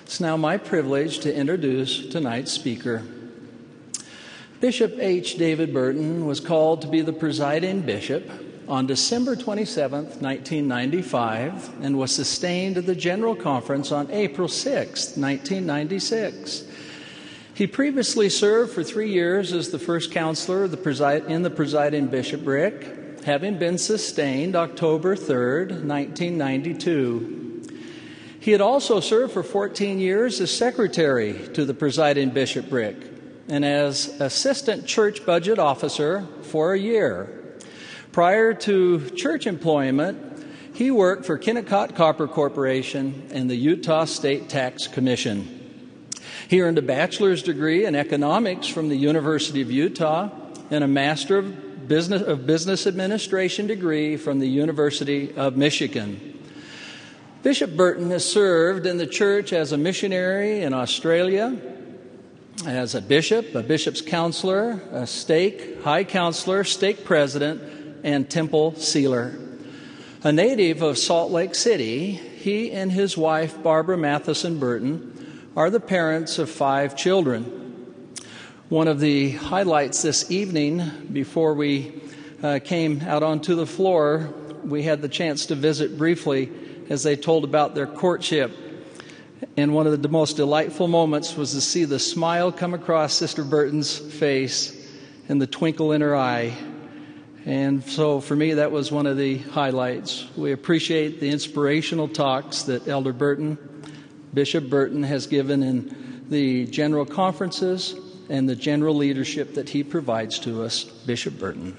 It's now my privilege to introduce tonight's speaker. Bishop H. David Burton was called to be the presiding bishop on December 27, 1995, and was sustained at the General Conference on April 6, 1996. He previously served for 3 years as the first counselor in the presiding bishopric, having been sustained October 3, 1992. He had also served for 14 years as secretary to the presiding bishopric and as assistant church budget officer for a year. Prior to church employment, he worked for Kennecott Copper Corporation and the Utah State Tax Commission. He earned a bachelor's degree in economics from the University of Utah and a Master of Business Administration degree from the University of Michigan. Bishop Burton has served in the church as a missionary in Australia, as a bishop's counselor, a stake high counselor, stake president, and temple sealer. A native of Salt Lake City, he and his wife, Barbara Matheson Burton, are the parents of 5 children. One of the highlights this evening, before we came out onto the floor, we had the chance to visit briefly as they told about their courtship. And one of the most delightful moments was to see the smile come across Sister Burton's face and the twinkle in her eye. And so for me, that was one of the highlights. We appreciate the inspirational talks that Elder Burton, Bishop Burton, has given in the general conferences and the general leadership that he provides to us. Bishop Burton.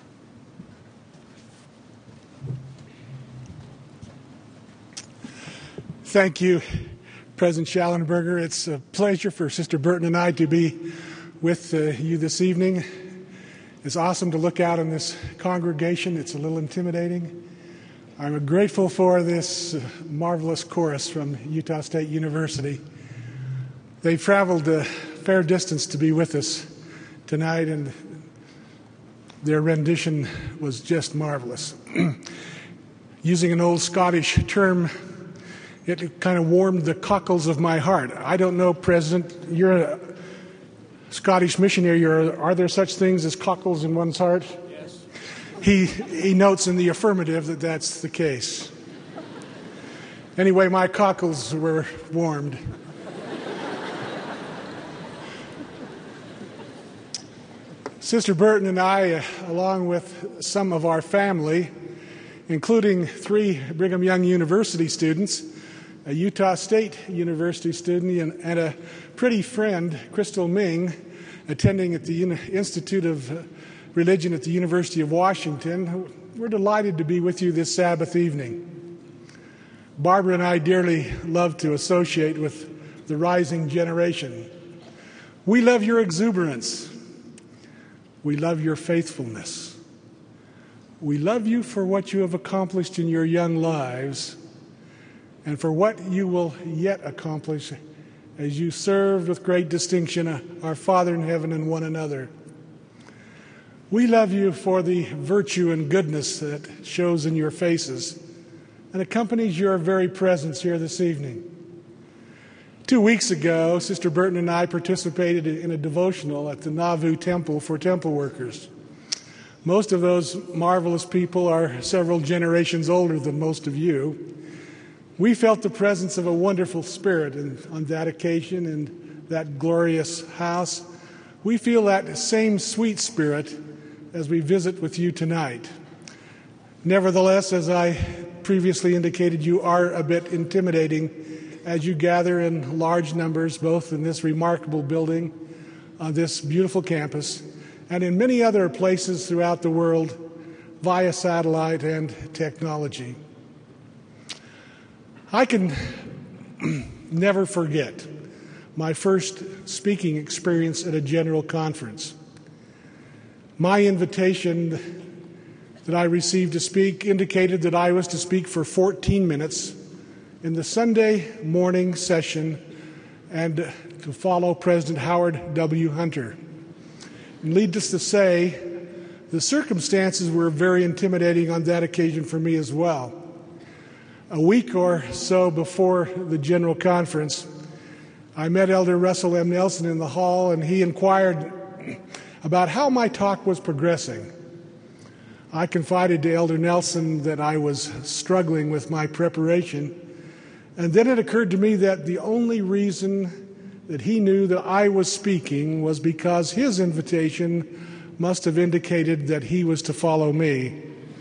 Thank you, President Schallenberger. It's a pleasure for Sister Burton and I to be with you this evening. It's awesome to look out in this congregation. It's a little intimidating. I'm grateful for this marvelous chorus from Utah State University. They've traveled a fair distance to be with us tonight, and their rendition was just marvelous. Using an old Scottish term, it kind of warmed the cockles of my heart. I don't know, President, you're a Scottish missionary. Are there such things as cockles in one's heart? Yes. He notes in the affirmative that that's the case. Anyway, my cockles were warmed. Sister Burton and I, along with some of our family, including 3 Brigham Young University students, a Utah State University student, and a pretty friend, Crystal Ming, attending at the Institute of Religion at the University of Washington. We're delighted to be with you this Sabbath evening. Barbara and I dearly love to associate with the rising generation. We love your exuberance. We love your faithfulness. We love you for what you have accomplished in your young lives and for what you will yet accomplish as you serve with great distinction our Father in heaven and one another. We love you for the virtue and goodness that shows in your faces and accompanies your very presence here this evening. 2 weeks ago, Sister Burton and I participated in a devotional at the Nauvoo Temple for temple workers. Most of those marvelous people are several generations older than most of you. We felt the presence of a wonderful spirit on that occasion in that glorious house. We feel that same sweet spirit as we visit with you tonight. Nevertheless, as I previously indicated, you are a bit intimidating as you gather in large numbers, both in this remarkable building, on this beautiful campus, and in many other places throughout the world via satellite and technology. I can never forget my first speaking experience at a general conference. My invitation that I received to speak indicated that I was to speak for 14 minutes in the Sunday morning session and to follow President Howard W. Hunter. And needless to say, the circumstances were very intimidating on that occasion for me as well. A week or so before the general conference, I met Elder Russell M. Nelson in the hall, and he inquired about how my talk was progressing. I confided to Elder Nelson that I was struggling with my preparation, and then it occurred to me that the only reason that he knew that I was speaking was because his invitation must have indicated that he was to follow me.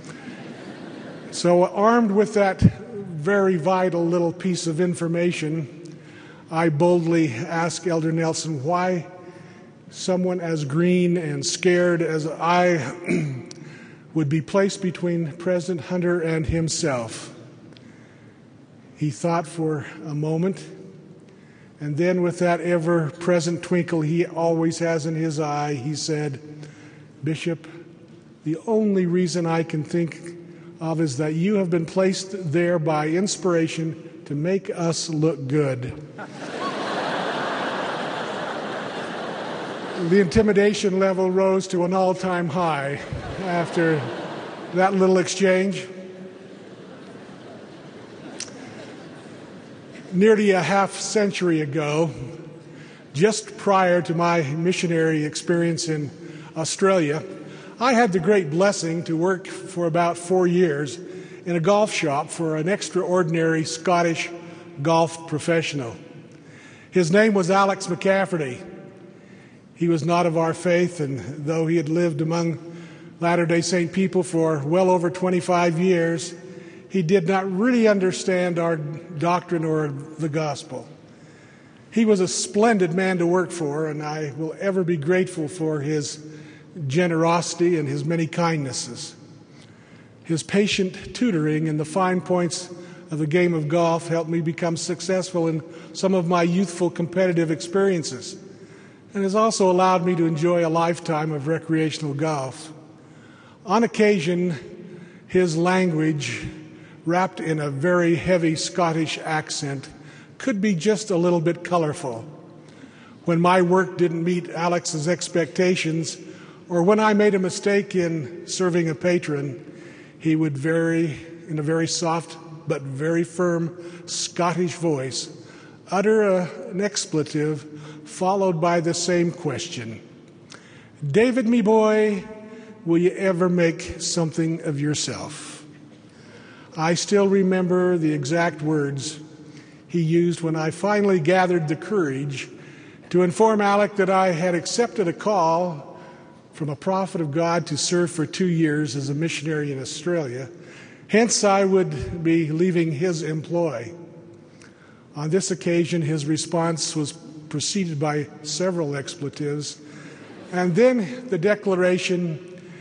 So, armed with that very vital little piece of information, I boldly asked Elder Nelson why someone as green and scared as I would be placed between President Hunter and himself. He thought for a moment, and then with that ever-present twinkle he always has in his eye, he said, "Bishop, the only reason I can think of is that you have been placed there by inspiration to make us look good." The intimidation level rose to an all-time high after that little exchange. Nearly a half century ago, just prior to my missionary experience in Australia, I had the great blessing to work for about 4 years in a golf shop for an extraordinary Scottish golf professional. His name was Alex McCafferty. He was not of our faith, and though he had lived among Latter-day Saint people for well over 25 years, he did not really understand our doctrine or the gospel. He was a splendid man to work for, and I will ever be grateful for his generosity and his many kindnesses. His patient tutoring in the fine points of the game of golf helped me become successful in some of my youthful competitive experiences, and has also allowed me to enjoy a lifetime of recreational golf. On occasion, his language, wrapped in a very heavy Scottish accent, could be just a little bit colorful. When my work didn't meet Alex's expectations, or when I made a mistake in serving a patron, he would in a very soft but very firm Scottish voice, utter an expletive followed by the same question. "David, me boy, will you ever make something of yourself?" I still remember the exact words he used when I finally gathered the courage to inform Alec that I had accepted a call from a prophet of God to serve for 2 years as a missionary in Australia. Hence, I would be leaving his employ. On this occasion, his response was preceded by several expletives, and then the declaration,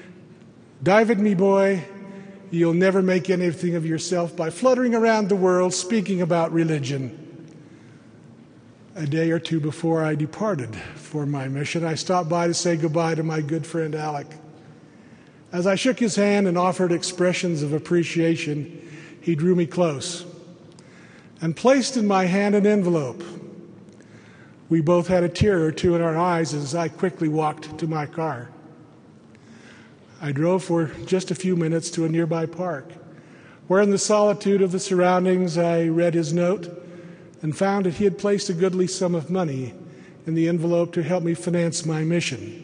"David, me boy, you'll never make anything of yourself by fluttering around the world speaking about religion." A day or two before I departed for my mission, I stopped by to say goodbye to my good friend Alec. As I shook his hand and offered expressions of appreciation, he drew me close and placed in my hand an envelope. We both had a tear or two in our eyes as I quickly walked to my car. I drove for just a few minutes to a nearby park, where in the solitude of the surroundings I read his note and found that he had placed a goodly sum of money in the envelope to help me finance my mission.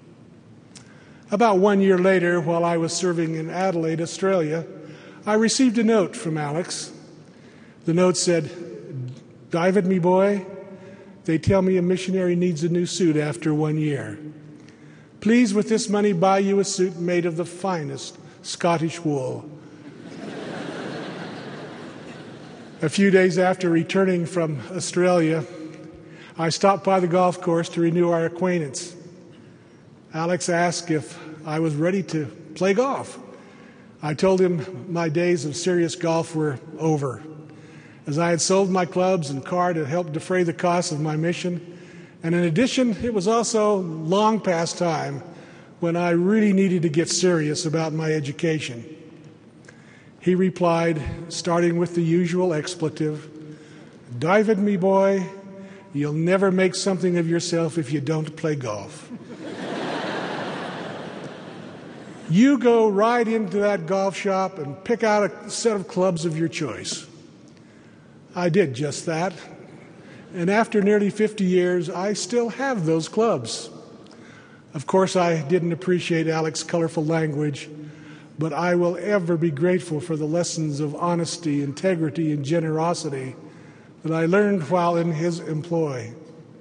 About 1 year later, while I was serving in Adelaide, Australia, I received a note from Alex. The note said, "David, me boy, they tell me a missionary needs a new suit after 1 year. Please, with this money, buy you a suit made of the finest Scottish wool." A few days after returning from Australia, I stopped by the golf course to renew our acquaintance. Alex asked if I was ready to play golf. I told him my days of serious golf were over, as I had sold my clubs and car to help defray the costs of my mission. And in addition, it was also long past time when I really needed to get serious about my education. He replied, starting with the usual expletive, "David, me boy, you'll never make something of yourself if you don't play golf. You go right into that golf shop and pick out a set of clubs of your choice." I did just that, And after nearly 50 years, I still have those clubs. Of course, I didn't appreciate Alex's colorful language, but I will ever be grateful for the lessons of honesty, integrity, and generosity that I learned while in his employ.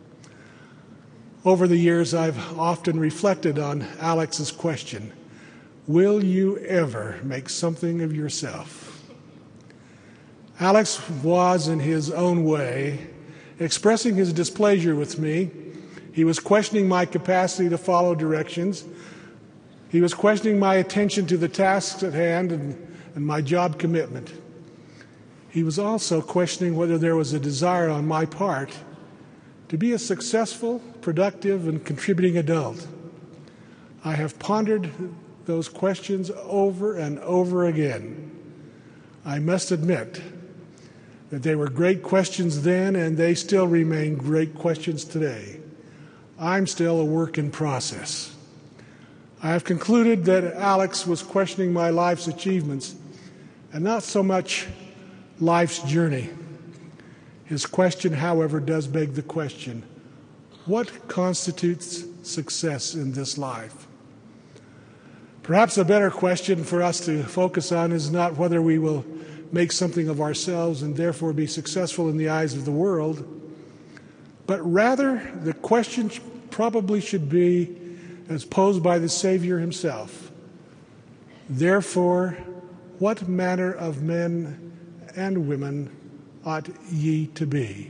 Over the years, I've often reflected on Alex's question, will you ever make something of yourself? Alex was, in his own way, expressing his displeasure with me. He was questioning my capacity to follow directions. He was questioning my attention to the tasks at hand and my job commitment. He was also questioning whether there was a desire on my part to be a successful, productive, and contributing adult. I have pondered those questions over and over again. I must admit that they were great questions then, and they still remain great questions today. I'm still a work in process. I have concluded that Alex was questioning my life's achievements and not so much life's journey. His question, however, does beg the question, what constitutes success in this life? Perhaps a better question for us to focus on is not whether we will make something of ourselves and therefore be successful in the eyes of the world, but rather the question probably should be as posed by the Savior himself. Therefore, what manner of men and women ought ye to be?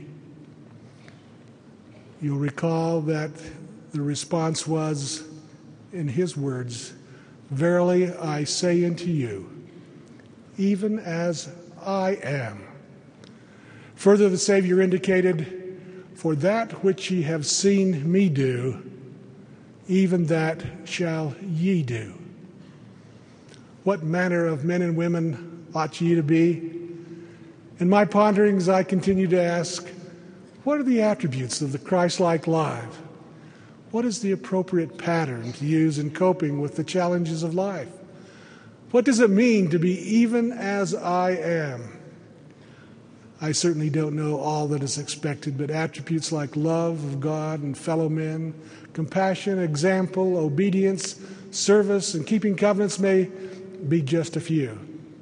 You'll recall that the response was, in his words, verily I say unto you, even as I am. Further, the Savior indicated, for that which ye have seen me do, even that shall ye do. What manner of men and women ought ye to be? In my ponderings, I continue to ask, what are the attributes of the Christ-like life? What is the appropriate pattern to use in coping with the challenges of life? What does it mean to be even as I am? I certainly don't know all that is expected, but attributes like love of God and fellow men, compassion, example, obedience, service, and keeping covenants may be just a few.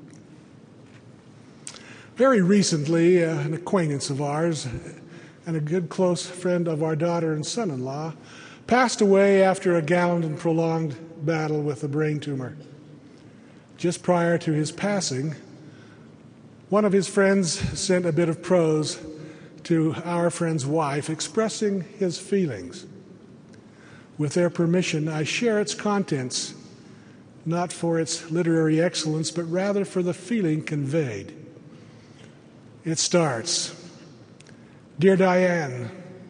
Very recently, an acquaintance of ours and a good close friend of our daughter and son-in-law passed away after a gallant and prolonged battle with a brain tumor. Just prior to his passing, one of his friends sent a bit of prose to our friend's wife expressing his feelings. With their permission, I share its contents, not for its literary excellence, but rather for the feeling conveyed. It starts, Dear Diane,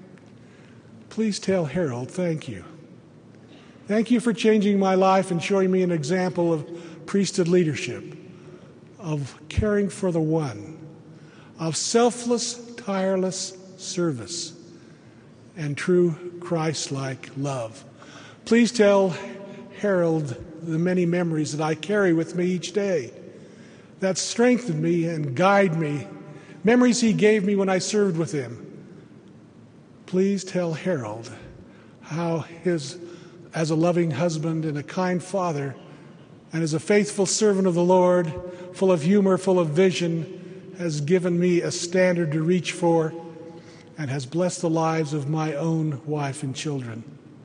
please tell Harold thank you. Thank you for changing my life and showing me an example of priesthood leadership, of caring for the one, of selfless, tireless service, and true Christ-like love. Please tell Harold the many memories that I carry with me each day that strengthen me and guide me, memories he gave me when I served with him. Please tell Harold how as a loving husband and a kind father, and as a faithful servant of the Lord, full of humor, full of vision, has given me a standard to reach for and has blessed the lives of my own wife and children.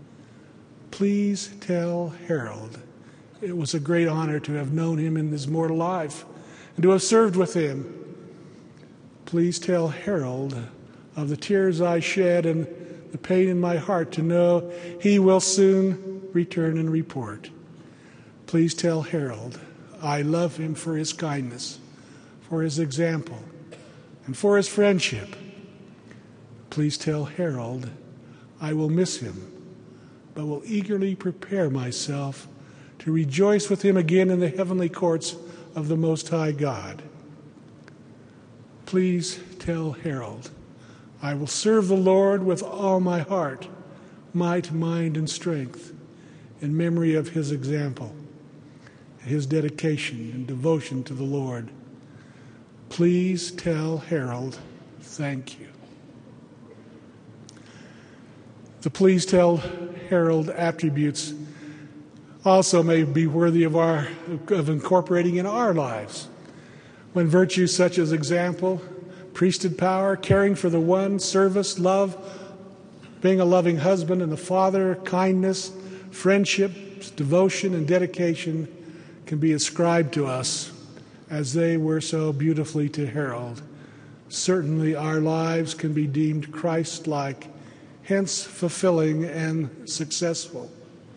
Please tell Harold it was a great honor to have known him in his mortal life and to have served with him. Please tell Harold of the tears I shed and the pain in my heart to know he will soon return and report. Please tell Harold I love him for his kindness, for his example, and for his friendship. Please tell Harold I will miss him, but will eagerly prepare myself to rejoice with him again in the heavenly courts of the Most High God. Please tell Harold I will serve the Lord with all my heart, might, mind, and strength, in memory of his example, his dedication and devotion to the Lord. Please tell Harold thank you. The Please Tell Harold attributes also may be worthy of incorporating in our lives. When virtues such as example, priesthood power, caring for the one, service, love, being a loving husband and a father, kindness, friendship, devotion, and dedication can be ascribed to us as they were so beautifully to Harold. Certainly our lives can be deemed Christ-like, hence fulfilling and successful.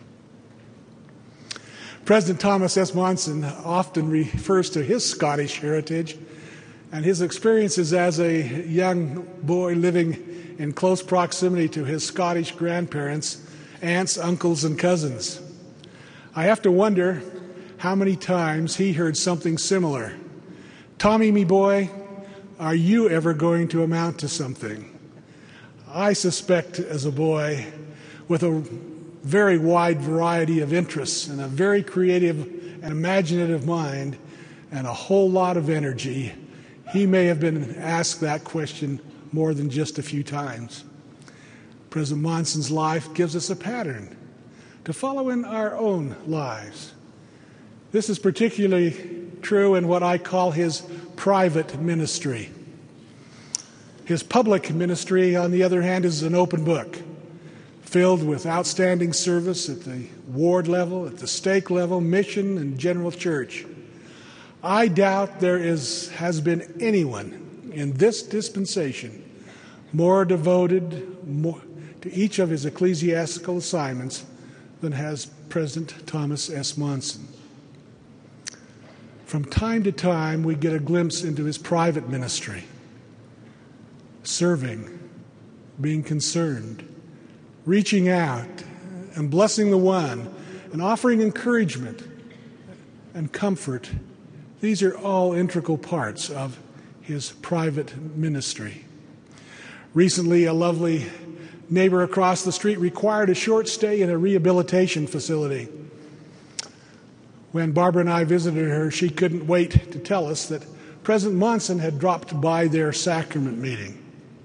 President Thomas S. Monson often refers to his Scottish heritage and his experiences as a young boy living in close proximity to his Scottish grandparents, aunts, uncles, and cousins. I have to wonder how many times he heard something similar. "Tommy, me boy, are you ever going to amount to something?" I suspect as a boy, with a very wide variety of interests and a very creative and imaginative mind and a whole lot of energy, he may have been asked that question more than just a few times. President Monson's life gives us a pattern to follow in our own lives. This is particularly true in what I call his private ministry. His public ministry, on the other hand, is an open book, filled with outstanding service at the ward level, at the stake level, mission, and general church. I doubt there has been anyone in this dispensation more devoted to each of his ecclesiastical assignments than has President Thomas S. Monson. From time to time, we get a glimpse into his private ministry, serving, being concerned, reaching out and blessing the one, and offering encouragement and comfort. These are all integral parts of his private ministry. Recently, a lovely neighbor across the street required a short stay in a rehabilitation facility. When Barbara and I visited her, she couldn't wait to tell us that President Monson had dropped by their sacrament meeting.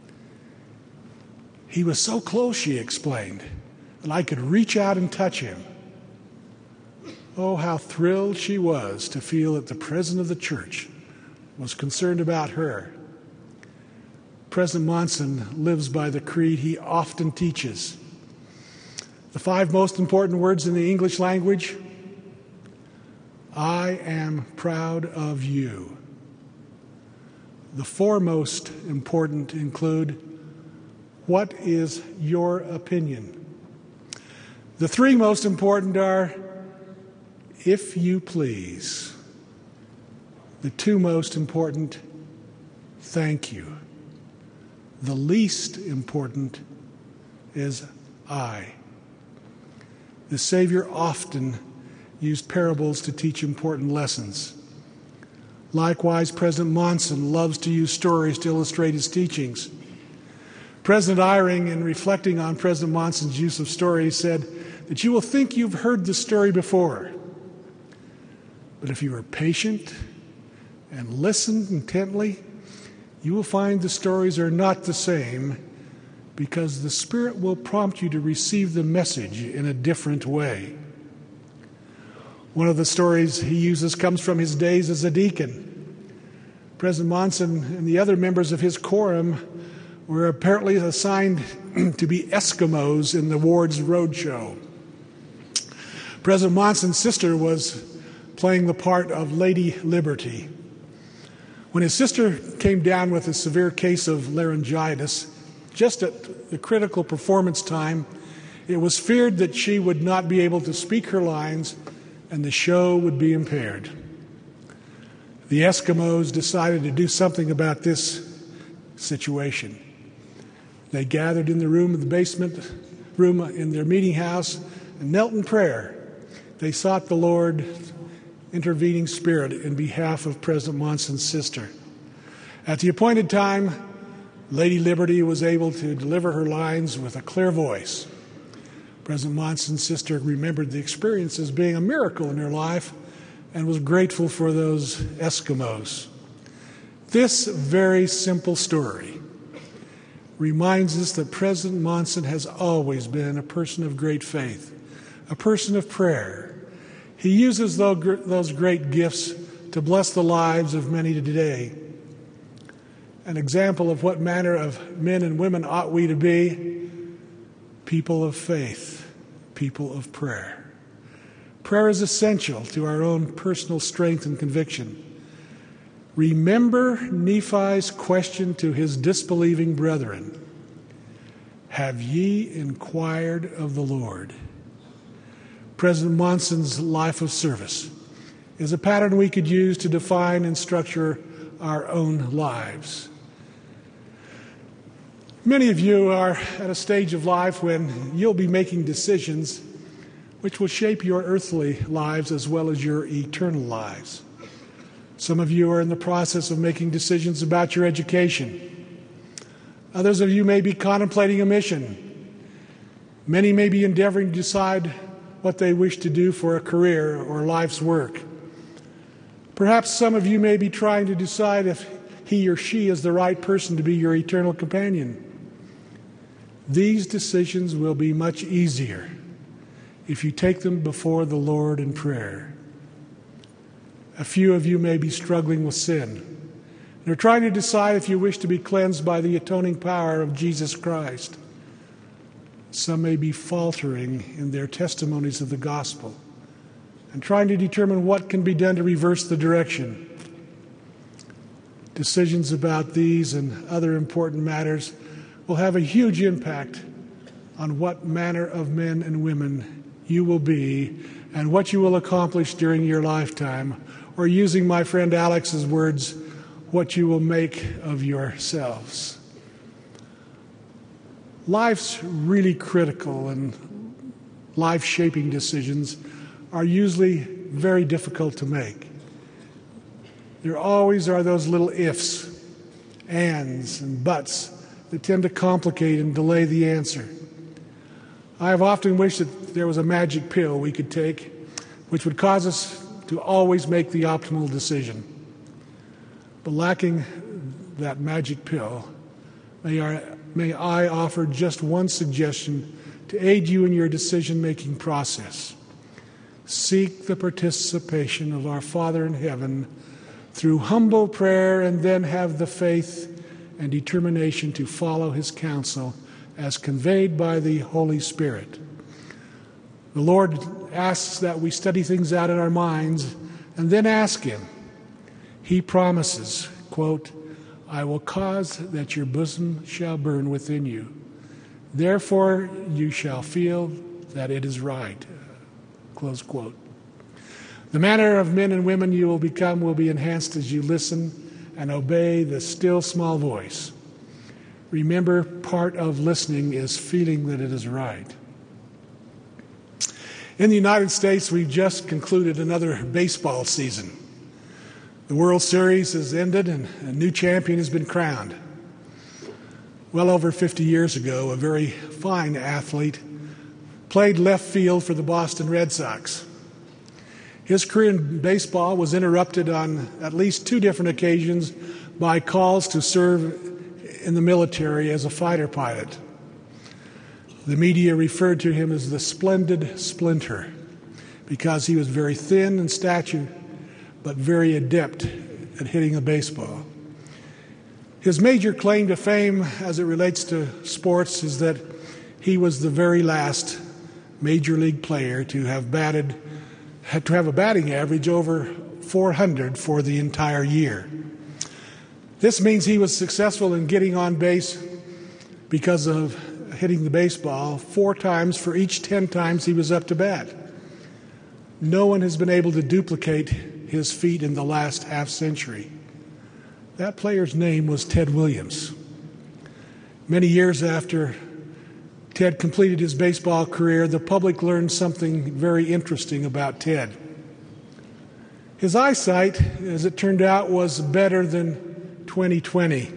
He was so close, she explained, that I could reach out and touch him. Oh, how thrilled she was to feel that the president of the church was concerned about her. President Monson lives by the creed he often teaches. The 5 most important words in the English language: I am proud of you. The 4 most important include, what is your opinion? The 3 most important are, if you please. The 2 most important, thank you. The least important is I. The Savior often used parables to teach important lessons. Likewise, President Monson loves to use stories to illustrate his teachings. President Eyring, in reflecting on President Monson's use of stories, said that you will think you've heard the story before. But if you are patient and listen intently, you will find the stories are not the same, because the Spirit will prompt you to receive the message in a different way. One of the stories he uses comes from his days as a deacon. President Monson and the other members of his quorum were apparently assigned to be Eskimos in the ward's roadshow. President Monson's sister was playing the part of Lady Liberty. When his sister came down with a severe case of laryngitis, just at the critical performance time, it was feared that she would not be able to speak her lines and the show would be impaired. The Eskimos decided to do something about this situation. They gathered in the room of the basement room in their meeting house and knelt in prayer. They sought the Lord, intervening Spirit, in behalf of President Monson's sister. At the appointed time, Lady Liberty was able to deliver her lines with a clear voice. President Monson's sister remembered the experience as being a miracle in her life and was grateful for those Eskimos. This very simple story reminds us that President Monson has always been a person of great faith, a person of prayer. He uses those great gifts to bless the lives of many today. An example of what manner of men and women ought we to be: people of faith, people of prayer. Prayer is essential to our own personal strength and conviction. Remember Nephi's question to his disbelieving brethren: "Have ye inquired of the Lord?" President Monson's life of service is a pattern we could use to define and structure our own lives. Many of you are at a stage of life when you'll be making decisions which will shape your earthly lives as well as your eternal lives. Some of you are in the process of making decisions about your education. Others of you may be contemplating a mission. Many may be endeavoring to decide what they wish to do for a career or life's work. Perhaps some of you may be trying to decide if he or she is the right person to be your eternal companion. These decisions will be much easier if you take them before the Lord in prayer. A few of you may be struggling with sin and are trying to decide if you wish to be cleansed by the atoning power of Jesus Christ. Some may be faltering in their testimonies of the gospel and trying to determine what can be done to reverse the direction. Decisions about these and other important matters will have a huge impact on what manner of men and women you will be and what you will accomplish during your lifetime, or using my friend Alex's words, what you will make of yourselves. Life's really critical and life-shaping decisions are usually very difficult to make. There always are those little ifs, ands, and buts that tend to complicate and delay the answer. I have often wished that there was a magic pill we could take which would cause us to always make the optimal decision. But lacking that magic pill, may I offer just one suggestion to aid you in your decision-making process. Seek the participation of our Father in heaven through humble prayer, and then have the faith and determination to follow his counsel as conveyed by the Holy Spirit. The Lord asks that we study things out in our minds and then ask him. He promises, quote, "I will cause that your bosom shall burn within you. Therefore you shall feel that it is right." Close quote. The manner of men and women you will become will be enhanced as you listen and obey the still small voice. Remember, part of listening is feeling that it is right. In the United States, we've just concluded another baseball season. The World Series has ended and a new champion has been crowned. Well over 50 years ago, a very fine athlete played left field for the Boston Red Sox. His career in baseball was interrupted on at least 2 different occasions by calls to serve in the military as a fighter pilot. The media referred to him as the Splendid Splinter because he was very thin in stature but very adept at hitting a baseball. His major claim to fame as it relates to sports is that he was the very last major league player to have a batting average over 400 for the entire year. This means he was successful in getting on base because of hitting the baseball 4 times for each 10 times he was up to bat. No one has been able to duplicate his feat in the last half century. That player's name was Ted Williams. Many years after Ted completed his baseball career, the public learned something very interesting about Ted. His eyesight, as it turned out, was better than 20/20.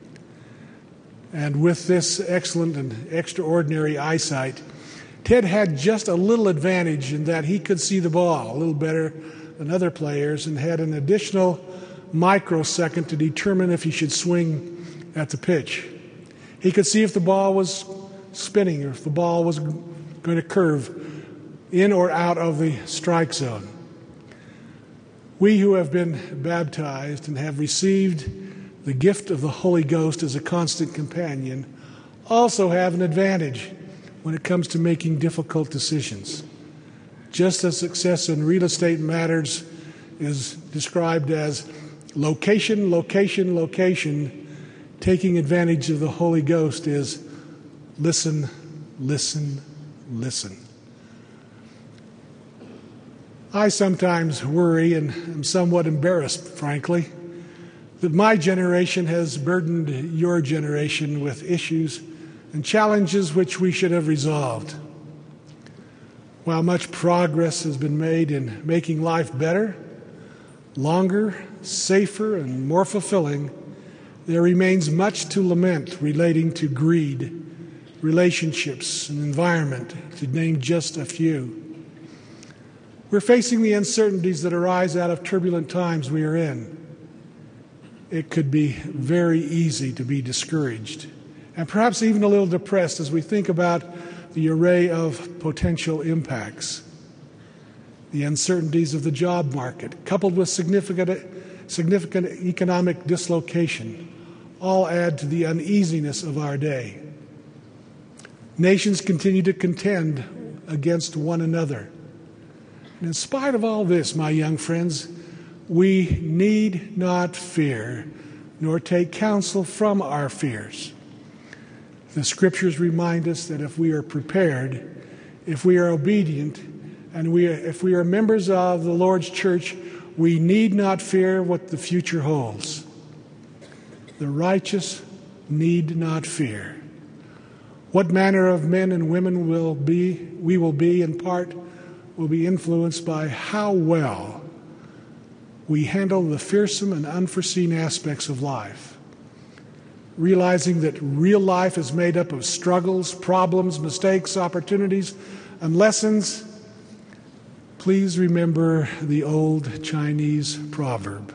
And with this excellent and extraordinary eyesight, Ted had just a little advantage in that he could see the ball a little better than other players and had an additional microsecond to determine if he should swing at the pitch. He could see if the ball was spinning or if the ball was going to curve in or out of the strike zone. We who have been baptized and have received the gift of the Holy Ghost as a constant companion also have an advantage when it comes to making difficult decisions. Just as success in real estate matters is described as location, location, location, taking advantage of the Holy Ghost is listen, listen, listen. I sometimes worry and am somewhat embarrassed, frankly, that my generation has burdened your generation with issues and challenges which we should have resolved. While much progress has been made in making life better, longer, safer, and more fulfilling, there remains much to lament relating to greed, relationships, and environment, to name just a few. We're facing the uncertainties that arise out of turbulent times we are in. It could be very easy to be discouraged and perhaps even a little depressed as we think about the array of potential impacts. The uncertainties of the job market, coupled with significant economic dislocation, all add to the uneasiness of our day. Nations continue to contend against one another. And in spite of all this, my young friends, we need not fear, nor take counsel from our fears. The Scriptures remind us that if we are prepared, if we are obedient, and if we are members of the Lord's church, we need not fear what the future holds. The righteous need not fear. What manner of men and women we will be in part will be influenced by how well we handle the fearsome and unforeseen aspects of life. Realizing that real life is made up of struggles, problems, mistakes, opportunities, and lessons, please remember the old Chinese proverb: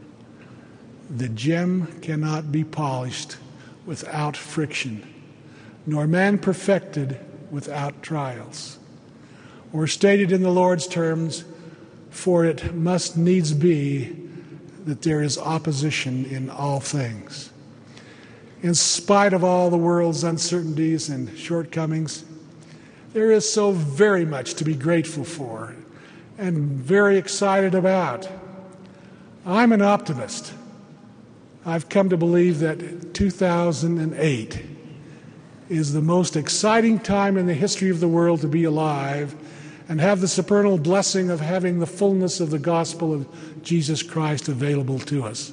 the gem cannot be polished without friction, nor man perfected without trials. Or stated in the Lord's terms, for it must needs be that there is opposition in all things. In spite of all the world's uncertainties and shortcomings, there is so very much to be grateful for and very excited about. I'm an optimist. I've come to believe that 2008 is the most exciting time in the history of the world to be alive and have the supernal blessing of having the fullness of the gospel of Jesus Christ available to us.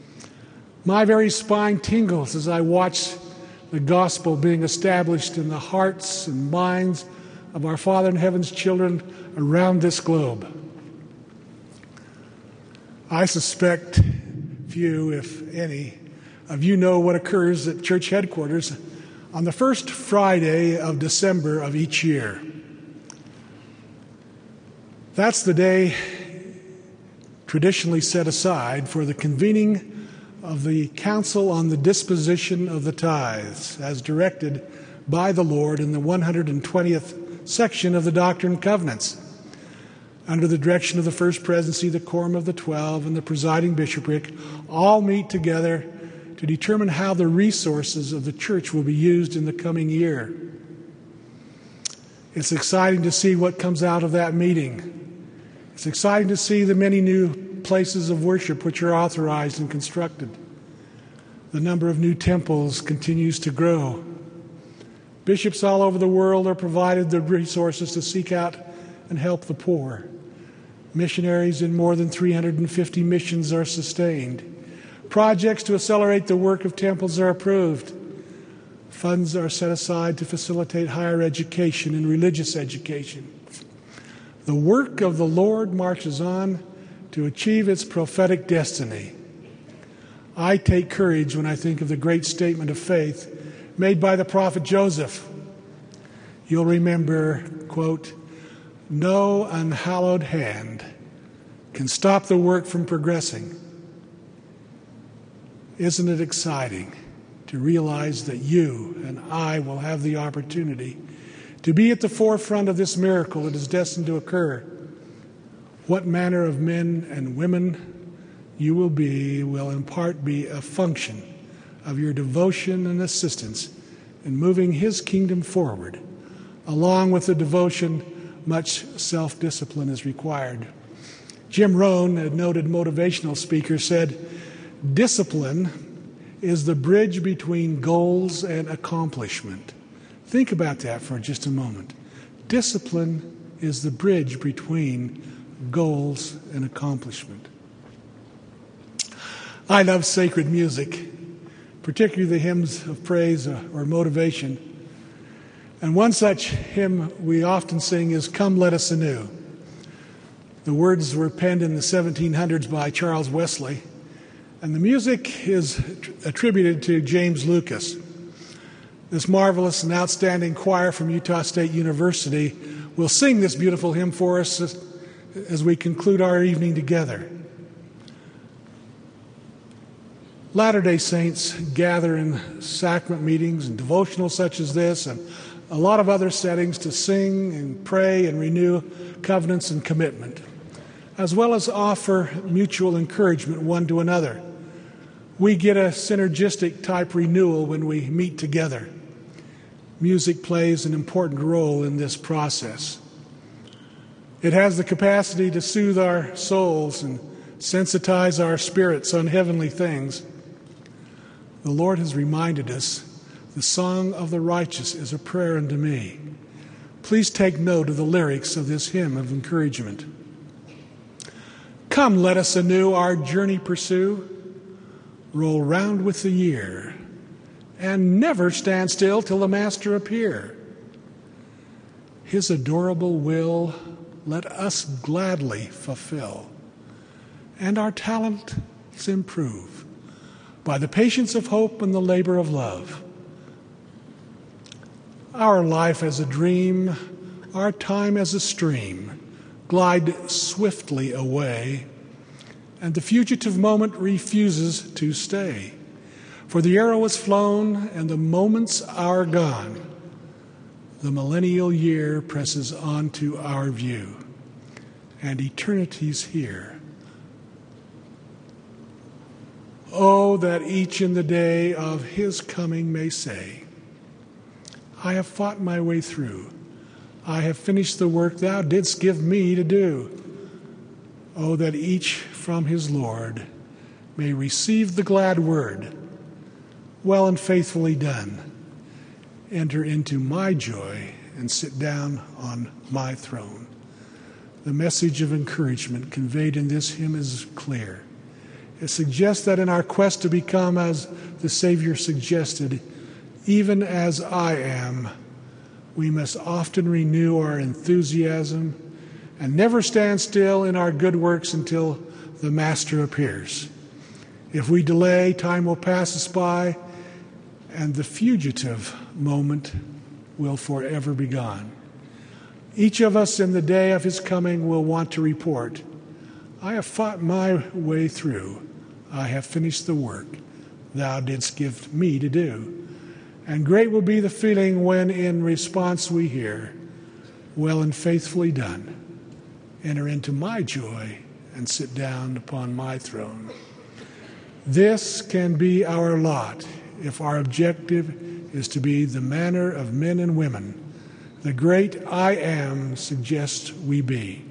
My very spine tingles as I watch the gospel being established in the hearts and minds of our Father in Heaven's children around this globe. I suspect few, if any, of you know what occurs at church headquarters on the first Friday of December of each year. That's the day traditionally set aside for the convening of the Council on the Disposition of the Tithes, as directed by the Lord in the 120th section of the Doctrine and Covenants. Under the direction of the First Presidency, the Quorum of the 12, and the presiding bishopric, all meet together to determine how the resources of the church will be used in the coming year. It's exciting to see what comes out of that meeting. It's exciting to see the many new places of worship which are authorized and constructed. The number of new temples continues to grow. Bishops all over the world are provided the resources to seek out and help the poor. Missionaries in more than 350 missions are sustained. Projects to accelerate the work of temples are approved. Funds are set aside to facilitate higher education and religious education. The work of the Lord marches on to achieve its prophetic destiny. I take courage when I think of the great statement of faith made by the prophet Joseph. You'll remember, quote, "No unhallowed hand can stop the work from progressing." Isn't it exciting to realize that you and I will have the opportunity to be at the forefront of this miracle that is destined to occur. What manner of men and women you will be will in part be a function of your devotion and assistance in moving His kingdom forward. Along with the devotion, much self-discipline is required. Jim Rohn, a noted motivational speaker, said, "Discipline is the bridge between goals and accomplishment." Think about that for just a moment. Discipline is the bridge between goals and accomplishment. I love sacred music, particularly the hymns of praise or motivation. And one such hymn we often sing is "Come Let Us Anew." The words were penned in the 1700s by Charles Wesley, and the music is attributed to James Lucas. This marvelous and outstanding choir from Utah State University will sing this beautiful hymn for us as we conclude our evening together. Latter-day Saints gather in sacrament meetings and devotionals such as this and a lot of other settings to sing and pray and renew covenants and commitment, as well as offer mutual encouragement one to another. We get a synergistic type renewal when we meet together. Music plays an important role in this process. It has the capacity to soothe our souls and sensitize our spirits on heavenly things. The Lord has reminded us, "The song of the righteous is a prayer unto me." Please take note of the lyrics of this hymn of encouragement. Come, let us anew our journey pursue, roll round with the year, and never stand still till the Master appear. His adorable will let us gladly fulfill, and our talents improve by the patience of hope and the labor of love. Our life as a dream, our time as a stream, glide swiftly away, and the fugitive moment refuses to stay. For the arrow is flown and the moments are gone. The millennial year presses on to our view, and eternity's here. Oh, that each in the day of His coming may say, I have fought my way through. I have finished the work Thou didst give me to do. Oh, that each from his Lord may receive the glad word, well and faithfully done. Enter into my joy and sit down on my throne. The message of encouragement conveyed in this hymn is clear. It suggests that in our quest to become, as the Savior suggested, even as I am, we must often renew our enthusiasm and never stand still in our good works until the Master appears. If we delay, time will pass us by, and the fugitive moment will forever be gone. Each of us in the day of His coming will want to report, I have fought my way through. I have finished the work Thou didst give me to do. And great will be the feeling when in response we hear, well and faithfully done. Enter into my joy and sit down upon my throne. This can be our lot if our objective is to be the manner of men and women the great I Am suggests we be.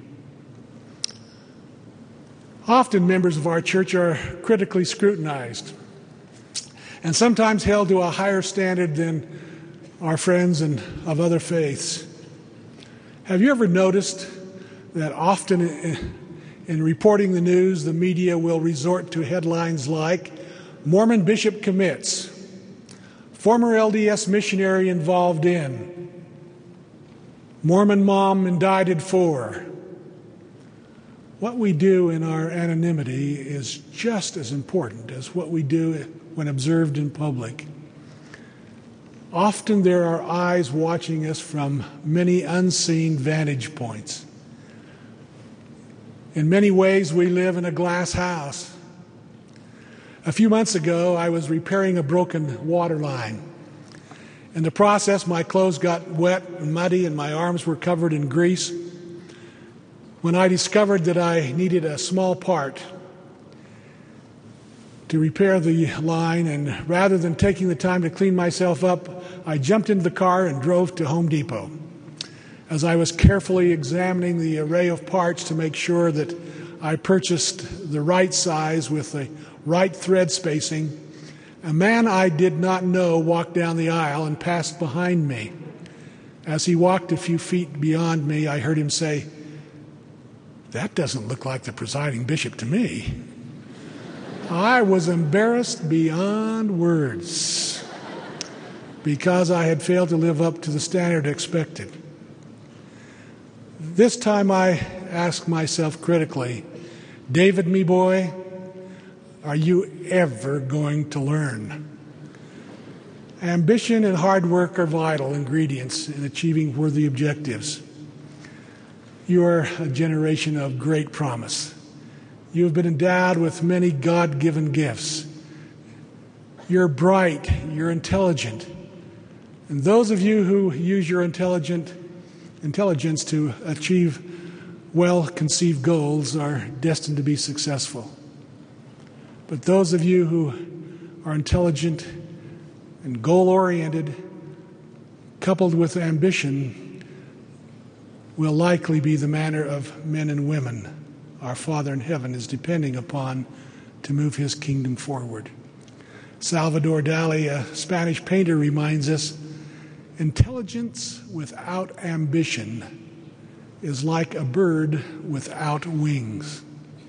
Often members of our church are critically scrutinized and sometimes held to a higher standard than our friends and of other faiths. Have you ever noticed that often in reporting the news, the media will resort to headlines like, Mormon bishop commits, former LDS missionary involved in, Mormon mom indicted for. What we do in our anonymity is just as important as what we do when observed in public. Often there are eyes watching us from many unseen vantage points. In many ways, we live in a glass house. A few months ago, I was repairing a broken water line. In the process, my clothes got wet and muddy and my arms were covered in grease. When I discovered that I needed a small part to repair the line, and rather than taking the time to clean myself up, I jumped into the car and drove to Home Depot. As I was carefully examining the array of parts to make sure that I purchased the right size with the right thread spacing, a man I did not know walked down the aisle and passed behind me. As he walked a few feet beyond me, I heard him say, "That doesn't look like the presiding bishop to me." I was embarrassed beyond words because I had failed to live up to the standard expected. This time I asked myself critically, "David, me boy, are you ever going to learn?" Ambition and hard work are vital ingredients in achieving worthy objectives. You are a generation of great promise. You have been endowed with many God-given gifts. You're bright, you're intelligent. And those of you who use your intelligence to achieve well-conceived goals are destined to be successful. But those of you who are intelligent and goal-oriented, coupled with ambition, will likely be the manner of men and women our Father in heaven is depending upon to move his kingdom forward. Salvador Dali, a Spanish painter, reminds us, intelligence without ambition is like a bird without wings.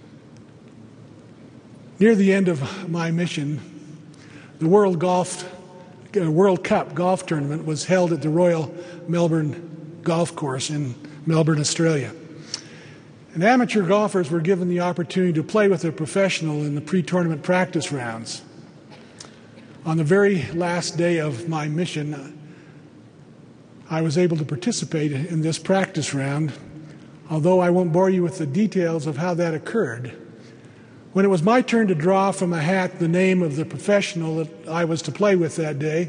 Near the end of my mission, the World Cup golf tournament was held at the Royal Melbourne Golf Course in Melbourne, Australia. And amateur golfers were given the opportunity to play with a professional in the pre-tournament practice rounds. On the very last day of my mission, I was able to participate in this practice round, although I won't bore you with the details of how that occurred. When it was my turn to draw from a hat the name of the professional that I was to play with that day,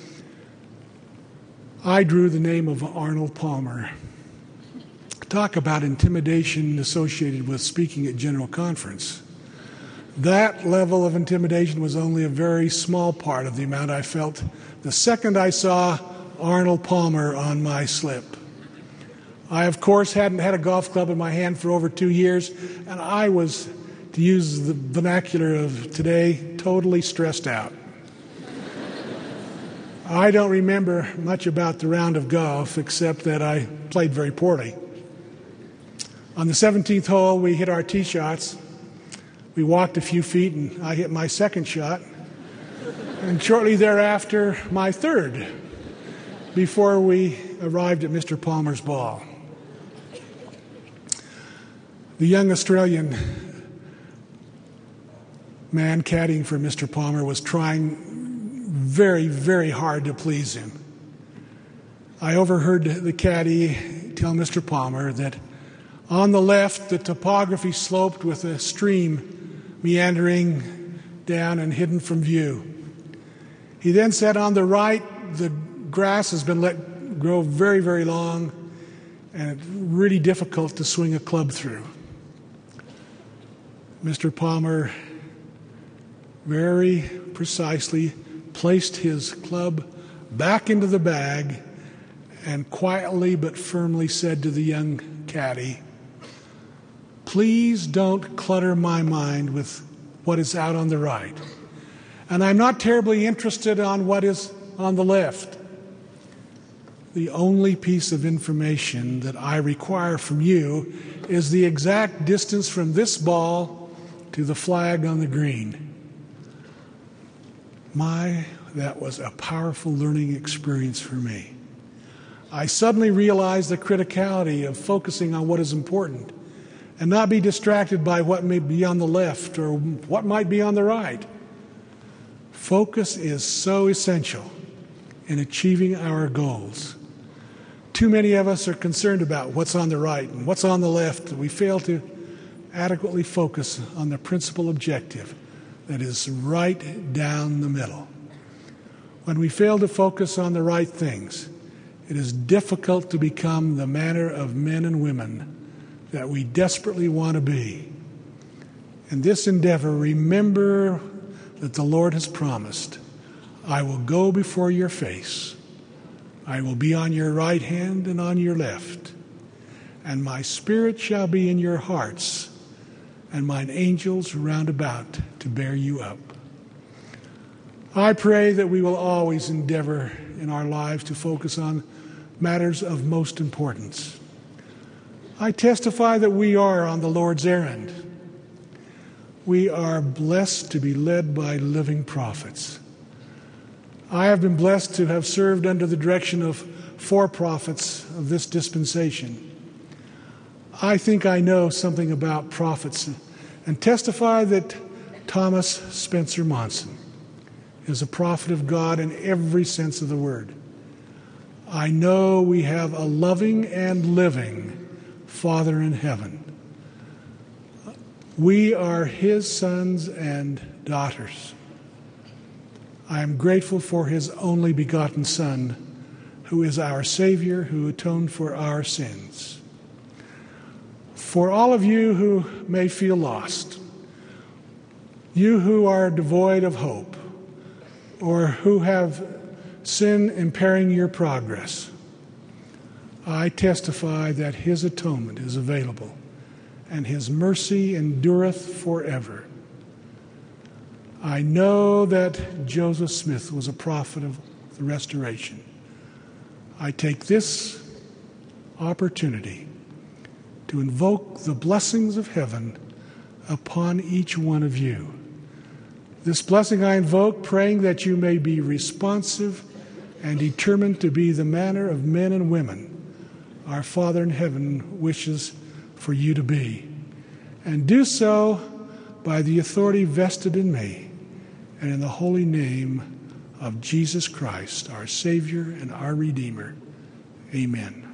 I drew the name of Arnold Palmer. Talk about intimidation associated with speaking at General Conference. That level of intimidation was only a very small part of the amount I felt the second I saw Arnold Palmer on my slip. I, of course, hadn't had a golf club in my hand for over 2 years, and I was, to use the vernacular of today, totally stressed out. I don't remember much about the round of golf except that I played very poorly. On the 17th hole, we hit our tee shots. We walked a few feet, and I hit my second shot. And shortly thereafter, my third, before we arrived at Mr. Palmer's ball. The young Australian man caddying for Mr. Palmer was trying very, very hard to please him. I overheard the caddy tell Mr. Palmer that on the left, the topography sloped with a stream meandering down and hidden from view. He then said on the right, the grass has been let grow very, very long, and it's really difficult to swing a club through. Mr. Palmer very precisely placed his club back into the bag and quietly but firmly said to the young caddy, "Please don't clutter my mind with what is out on the right. And I'm not terribly interested on what is on the left. The only piece of information that I require from you is the exact distance from this ball to the flag on the green." That was a powerful learning experience for me. I suddenly realized the criticality of focusing on what is important and not be distracted by what may be on the left or what might be on the right. Focus is so essential in achieving our goals. Too many of us are concerned about what's on the right and what's on the left, and we fail to adequately focus on the principal objective, that is right down the middle. When we fail to focus on the right things, it is difficult to become the manner of men and women that we desperately want to be. In this endeavor, remember that the Lord has promised, I will go before your face. I will be on your right hand and on your left. And my spirit shall be in your hearts, and mine angels round about to bear you up. I pray that we will always endeavor in our lives to focus on matters of most importance. I testify that we are on the Lord's errand. We are blessed to be led by living prophets. I have been blessed to have served under the direction of 4 prophets of this dispensation. I think I know something about prophets and testify that Thomas Spencer Monson is a prophet of God in every sense of the word. I know we have a loving and living Father in heaven. We are his sons and daughters. I am grateful for his only begotten Son, who is our Savior, who atoned for our sins. For all of you who may feel lost, you who are devoid of hope, or who have sin impairing your progress, I testify that his atonement is available, and his mercy endureth forever. I know that Joseph Smith was a prophet of the restoration. I take this opportunity to invoke the blessings of heaven upon each one of you. This blessing I invoke, praying that you may be responsive and determined to be the manner of men and women our Father in heaven wishes for you to be, and do so by the authority vested in me and in the holy name of Jesus Christ, our Savior and our Redeemer. Amen.